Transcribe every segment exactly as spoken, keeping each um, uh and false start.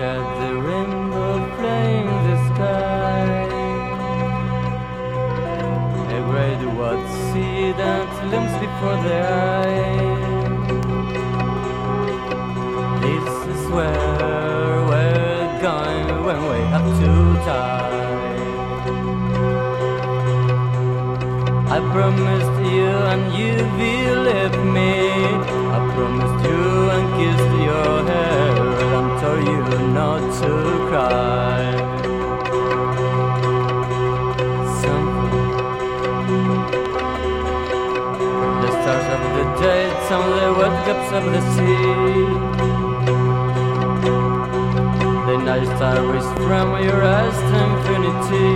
at the rainbow flying the sky. A great white sea that looms before their eyes. This is where we're going when we have to die. I promised you and you believed me. I promised you and kissed your hair and told you not to cry. Something. The stars of the day on the wet depths of the sea. The night star is from your eyes to infinity.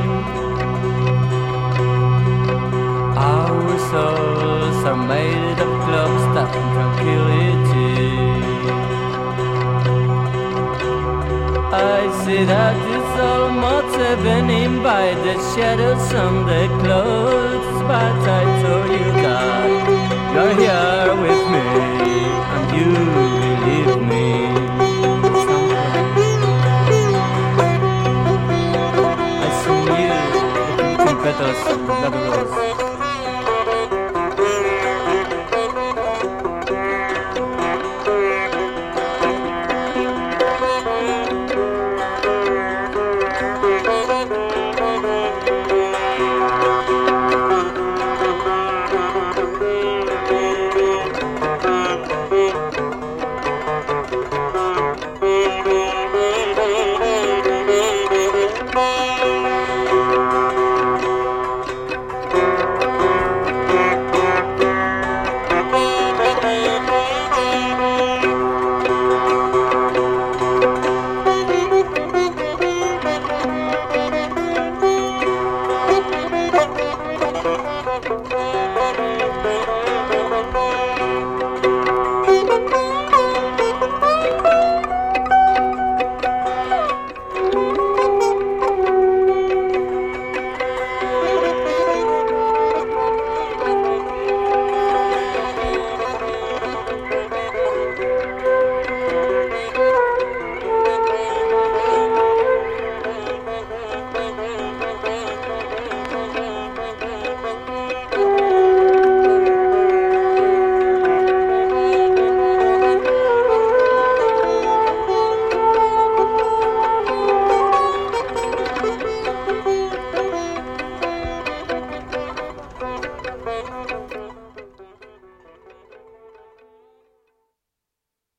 Our souls are made of clouds that tranquility. I see that it's almost evening by the shadows on the clouds, but I told you that you're here with me and you believe me. I see you, the petals of the rose.